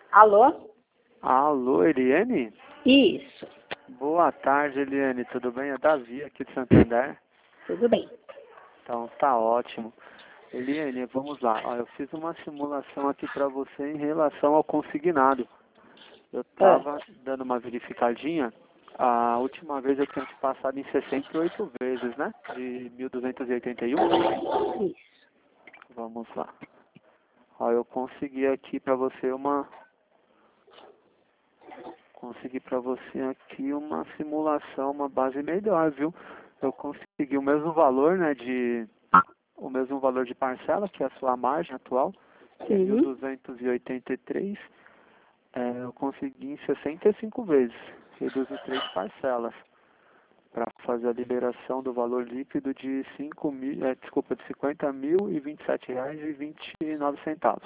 Alô? Alô, Eliane? Isso, Boa tarde, Eliane. Tudo bem? É Davi aqui de Santander. tudo bem. Então, tá ótimo. Eliane, vamos lá. Ó, eu fiz uma simulação aqui para você em relação ao consignado. Eu estava dando uma verificadinha. A última vez eu tinha te passado em 68 vezes, né? De 1.281. Isso. Vamos lá. Ó, eu consegui aqui para você uma simulação, uma base melhor, viu? Eu consegui o mesmo valor, né, o mesmo valor de parcela, que é a sua margem atual, que é 1.283. Eu consegui em 65 vezes, reduzo 3 parcelas, para fazer a liberação do valor líquido de de R$ 50.027,29.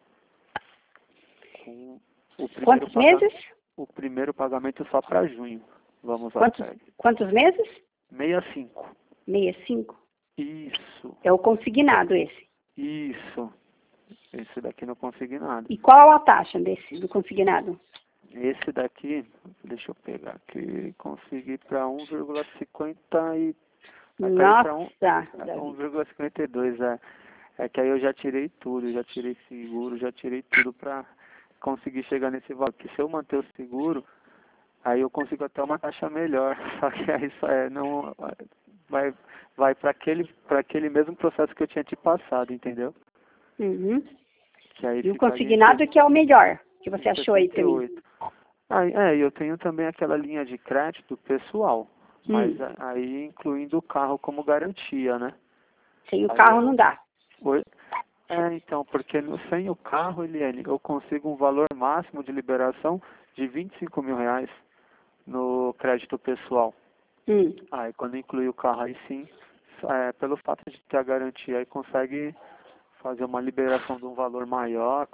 Com o primeiro Quantos meses? O primeiro pagamento só para junho. Vamos lá, pegue. Quantos meses? 65. 65. Isso, É o consignado esse. isso. Esse daqui não consegui nada. E qual a taxa do consignado? Esse daqui, deixa eu pegar aqui, consegui para 1,50 e... Vai cair para Nossa, 1,52, É que aí eu já tirei tudo, já tirei seguro, já tirei tudo para conseguir chegar nesse valor. Porque se eu manter o seguro, aí eu consigo até uma taxa melhor. Só que aí não vai para aquele mesmo processo que eu tinha te passado, entendeu? Uhum. Que aí E o ficaria consignado que é o melhor, que você em achou aí pra mim. 68. Eu tenho também aquela linha de crédito pessoal, mas aí incluindo o carro como garantia, né? Sem o carro não dá. Oi? Então, porque sem o carro, Eliane, eu consigo um valor máximo de liberação de R$ 25.000 no crédito pessoal. Aí quando inclui o carro, aí sim, pelo fato de ter a garantia, aí consegue fazer uma liberação de um valor maior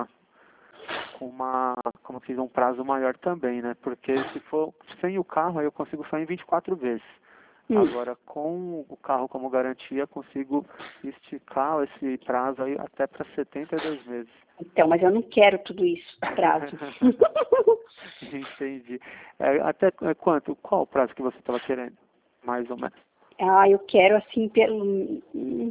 como fiz um prazo maior também, né? Porque se for sem o carro, aí eu consigo só em 24 vezes. Agora, com o carro como garantia, consigo esticar esse prazo aí até para 72 meses. Então, mas eu não quero tudo isso, prazo. Entendi. Quanto? Qual o prazo que você estava querendo? Mais ou menos. Eu quero assim, uns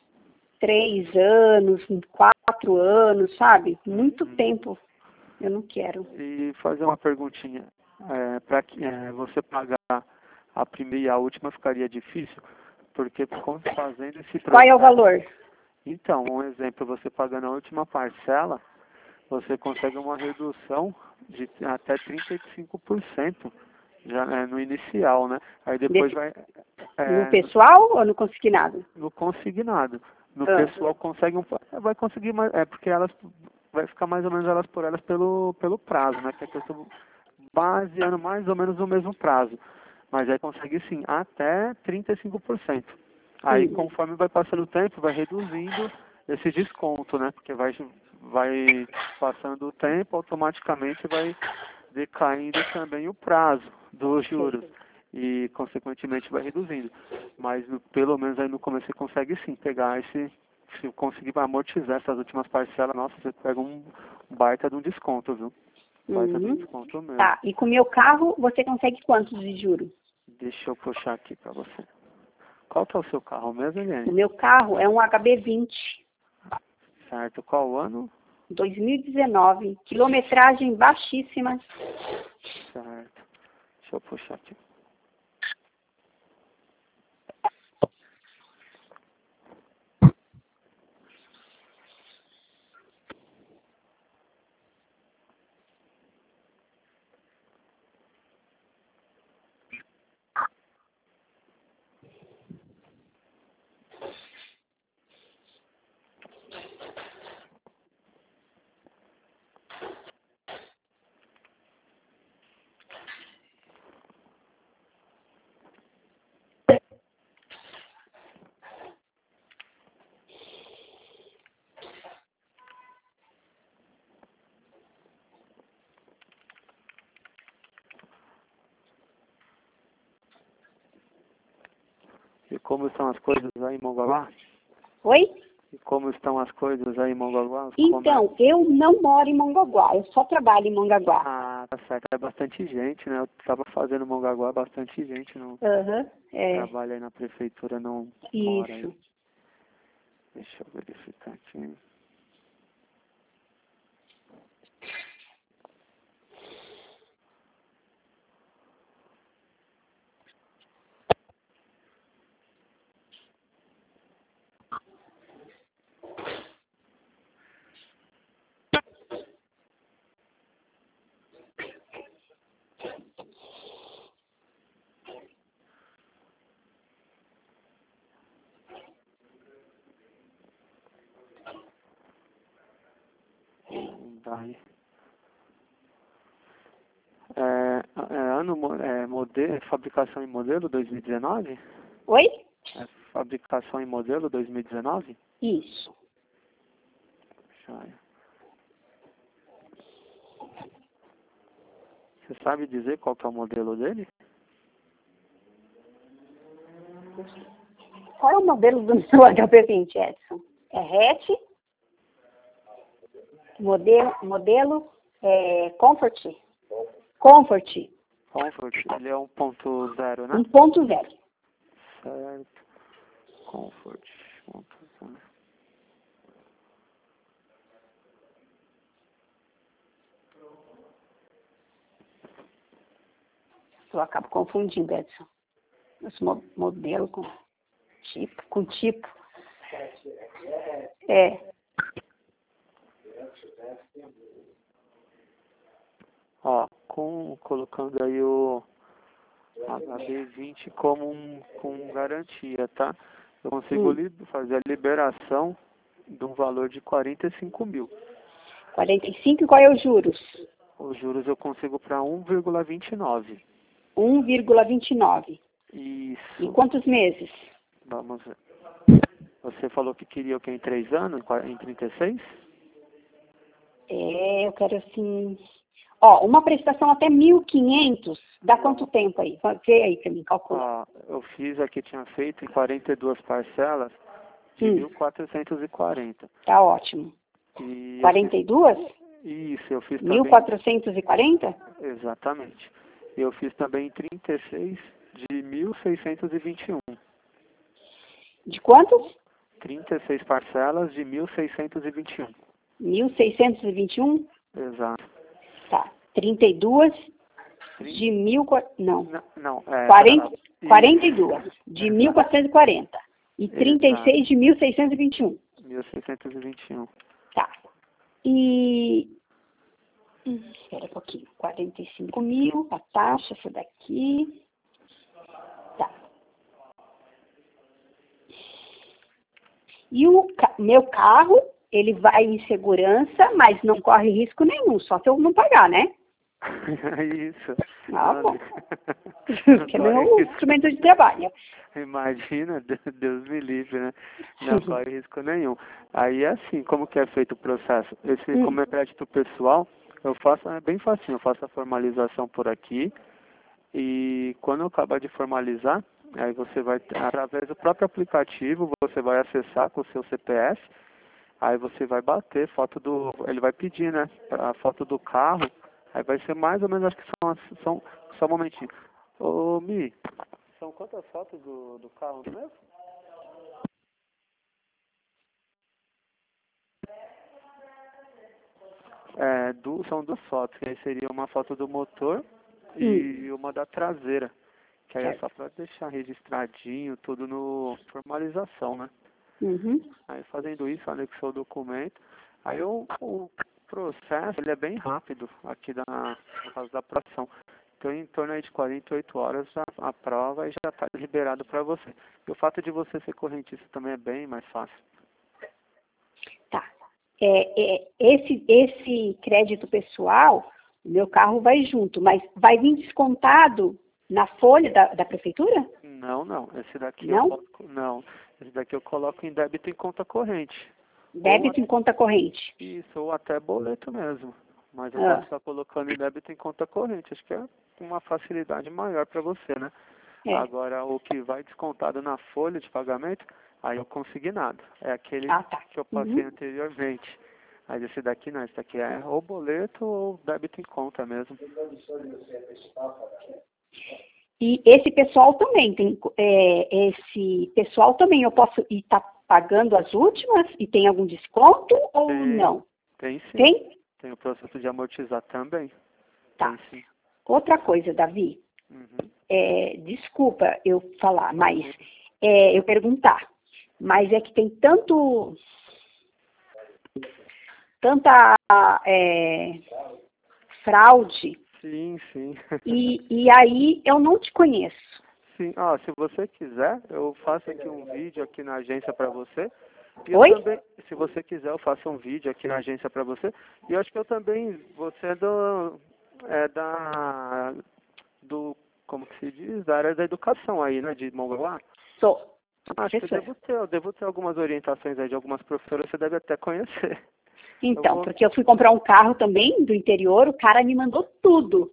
3 anos, 4 anos, sabe? Muito tempo. Eu não quero. E fazer uma perguntinha. Para você pagar a primeira e a última ficaria difícil? Porque fazendo esse processo... Qual é o valor? Então, um exemplo, você pagando a última parcela, você consegue uma redução de até 35% já, no inicial, né? Aí depois No pessoal ou no consignado? no consignado. No pessoal vai conseguir mais, porque elas vai ficar mais ou menos elas por elas pelo prazo, né? Que é que eu estou baseando mais ou menos no mesmo prazo. Mas aí consegue sim, até 35%. Aí conforme vai passando o tempo, vai reduzindo esse desconto, né? Porque vai passando o tempo, automaticamente vai decaindo também o prazo dos juros. E consequentemente vai reduzindo. Mas pelo menos aí no começo você consegue sim pegar se conseguir amortizar essas últimas parcelas, nossa, você pega um baita de um desconto, viu? Baita de um desconto mesmo. Tá, e com o meu carro você consegue quantos de juros? Deixa eu puxar aqui pra você. Qual que é o seu carro mesmo, Eliane? O meu carro é um HB20 Certo, qual o ano? 2019, quilometragem baixíssima. Certo. Deixa eu puxar aqui. E como estão as coisas aí em Mongaguá? Oi? E como estão as coisas aí em Mongaguá? Então, eu não moro em Mongaguá, eu só trabalho em Mongaguá. Ah, tá certo. É bastante gente, né? Eu estava fazendo Mongaguá, bastante gente não trabalha aí na prefeitura, não mora aí. Isso. Deixa eu verificar aqui. Daí. Fabricação em modelo 2019? Oi? Fabricação em modelo 2019? Isso. Joia. Você sabe dizer qual que é o modelo dele? Qual é o modelo do seu HP20, Edson? É hatch? Modelo Comfort? Comfort. Comfort, ele é 1.0, né? 1.0. Certo. Comfort 1.0. Eu acabo confundindo, Edson. Esse modelo com tipo. Ó, colocando aí o HB20 com garantia, tá? Eu consigo fazer a liberação de um valor de 45 mil. 45, e qual é os juros? Os juros eu consigo para 1,29. 1,29. Isso. Em quantos meses? Vamos ver. Você falou que queria o que em 3 anos? Em 36? Eu quero assim... Ó, uma prestação até 1.500, dá quanto tempo aí? Vê aí pra mim, calcula. Eu fiz aqui, tinha feito em 42 parcelas de 1.440. Tá ótimo. E 42? Isso, eu fiz também... 1.440? Exatamente. Eu fiz também em 36 de 1.621. De quantos? 36 parcelas de 1.621. 1.621? Exato. Tá. 32 de 1.000... Não. 42 de 1.440. E 36 de 1.621. 1.621. Tá. E... espera um pouquinho. 45 mil, a taxa, essa daqui. Tá. E o meu carro, ele vai em segurança, mas não corre risco nenhum, só se eu não pagar, né? Isso. Bom. Que é meu instrumento de trabalho. Imagina, Deus me livre, né? Não corre risco nenhum. Aí é assim, como que é feito o processo? Como é crédito pessoal, é bem facinho, eu faço a formalização por aqui e quando eu acabar de formalizar, aí você vai, através do próprio aplicativo, você vai acessar com o seu CPF, aí você vai bater ele vai pedir, né, a foto do carro, aí vai ser mais ou menos, acho que são só um momentinho. Ô, Mi, são quantas fotos do carro mesmo? São 2 fotos, que aí seria uma foto do motor e uma da traseira. Que aí é só para deixar registradinho, tudo no formalização, né? Aí fazendo isso, anexou o documento. Aí o processo, ele é bem rápido aqui no caso da aprovação. Então, em torno aí de 48 horas, a prova já está liberado para você. E o fato de você ser correntista também é bem mais fácil. Tá. Esse crédito pessoal, o meu carro vai junto, mas vai vir descontado na folha da prefeitura? Não. Esse daqui não? Esse daqui eu coloco em débito em conta corrente. Débito em conta corrente. Isso, ou até boleto mesmo. Mas eu posso estar colocando em débito em conta corrente. Acho que é uma facilidade maior para você, né? Agora, o que vai descontado na folha de pagamento Aí o consignado. É aquele Tá. que eu passei anteriormente. Mas esse daqui não, esse daqui é ou boleto ou débito em conta mesmo. E esse pessoal também esse pessoal também eu posso ir pagando as últimas e tem algum desconto ou não? Tem sim. Tem? Tem o processo de amortizar também. Tá. Tem sim. Outra coisa, Davi, desculpa eu falar, mas eu perguntar, mas é que tem tanta fraude. Sim. E aí eu não te conheço. Sim, se você quiser, eu faço aqui um vídeo aqui na agência para você. E Oi? eu também, se você quiser, eu faço um vídeo aqui na agência para você. E eu acho que eu também, você do, como que se diz, da área da educação aí, né, de Mongaguá? Sou. Acho que eu devo ter algumas orientações aí de algumas professoras, você deve até conhecer. Então, porque eu fui comprar um carro também do interior, o cara me mandou tudo.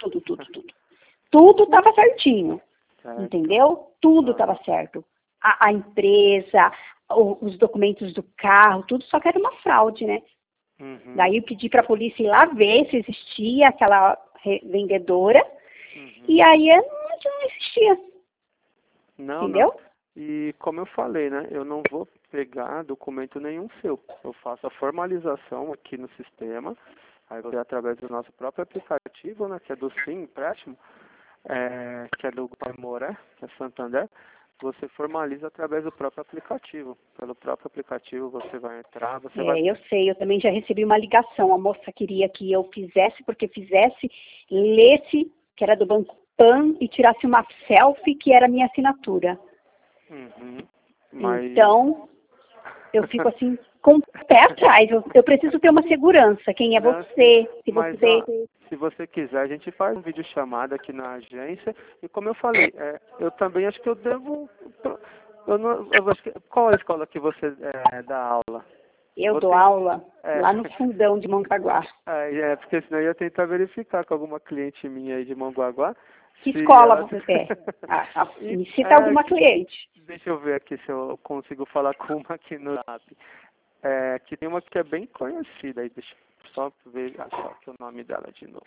Tudo estava certinho. Certo. Entendeu? Tudo estava certo. A empresa, os documentos do carro, tudo, só que era uma fraude, né? Daí eu pedi para a polícia ir lá ver se existia aquela vendedora, e aí não existia. Não, entendeu? não. E como eu falei, né, eu não vou pegar documento nenhum seu. Eu faço a formalização aqui no sistema, aí você através do nosso próprio aplicativo, né, que é do Sim Empréstimo, que é do Guaimoré, que é Santander, você formaliza através do próprio aplicativo. Pelo próprio aplicativo você vai entrar, Eu sei, eu também já recebi uma ligação, a moça queria que eu fizesse, lesse, que era do Banco Pan, e tirasse uma selfie, que era a minha assinatura. Mas... Então, eu fico assim, com o pé atrás, eu preciso ter uma segurança, quem é você, se você quiser, a gente faz um vídeo chamada aqui na agência, e como eu falei, eu também acho que eu devo... eu acho que, qual é a escola que você dá aula? Eu dou aula lá no fundão de Mongaguá. Porque senão eu ia tentar verificar com alguma cliente minha aí de Mongaguá. Que escola você é? Me cita alguma cliente. Deixa eu ver aqui se eu consigo falar com uma aqui no Zap. Que tem uma que é bem conhecida aí, deixa eu só ver, achar aqui o nome dela de novo.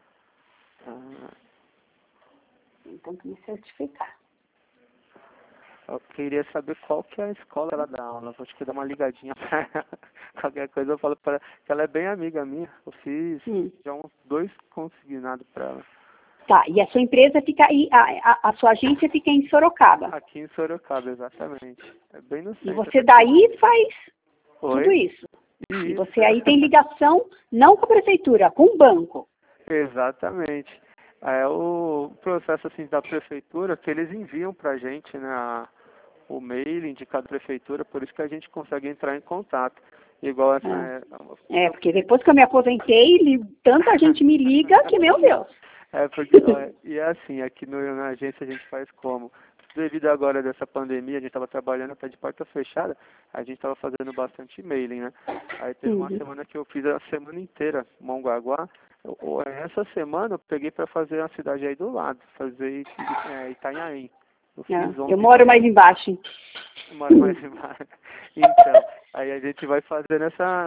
Então, tem que me certificar. Eu queria saber qual que é a escola ela dá aula. Vou te dar uma ligadinha pra ela. Qualquer coisa eu falo para ela, que ela é bem amiga minha. Eu fiz já uns 2 consignados para ela. Tá, e a sua empresa fica aí, a sua agência fica em Sorocaba. Aqui em Sorocaba, exatamente. É bem no centro. E você daí faz tudo isso. E você aí tem ligação não com a prefeitura, com o banco. Exatamente. O processo assim da prefeitura, que eles enviam para a gente, né, o mail de cada prefeitura, por isso que a gente consegue entrar em contato. Igual essa... porque depois que eu me aposentei, tanta gente me liga que, meu Deus. Porque, e é assim, aqui na agência a gente faz como? Devido agora dessa pandemia, a gente estava trabalhando até de porta fechada, a gente estava fazendo bastante e-mailing, né? Aí teve uma semana que eu fiz a semana inteira, Mongaguá. Essa semana eu peguei para fazer a cidade aí do lado, fazer Itanhaém. Eu moro mais embaixo. Moro mais embaixo. Então, aí a gente vai fazendo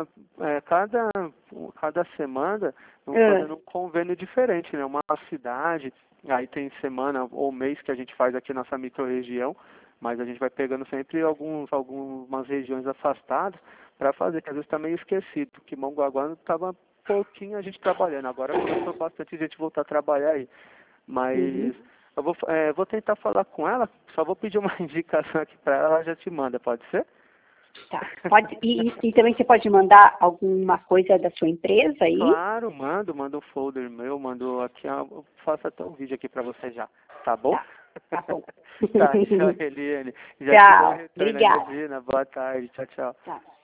cada semana, fazendo um convênio diferente, né? Uma cidade, aí tem semana ou mês que a gente faz aqui nossa micro-região, mas a gente vai pegando sempre algumas regiões afastadas para fazer, que às vezes está meio esquecido, porque Mongaguá estava pouquinho a gente trabalhando, agora começou bastante gente voltar a trabalhar aí, mas... Eu vou tentar falar com ela, só vou pedir uma indicação aqui para ela já te manda, pode ser? Tá, pode, e também você pode mandar alguma coisa da sua empresa aí? Claro, mando um folder meu, mando aqui, eu faço até um vídeo aqui para você já, tá bom? Tá bom. Tá, tchau, Eliane. Tchau, obrigada. Boa tarde, tchau. Tchau.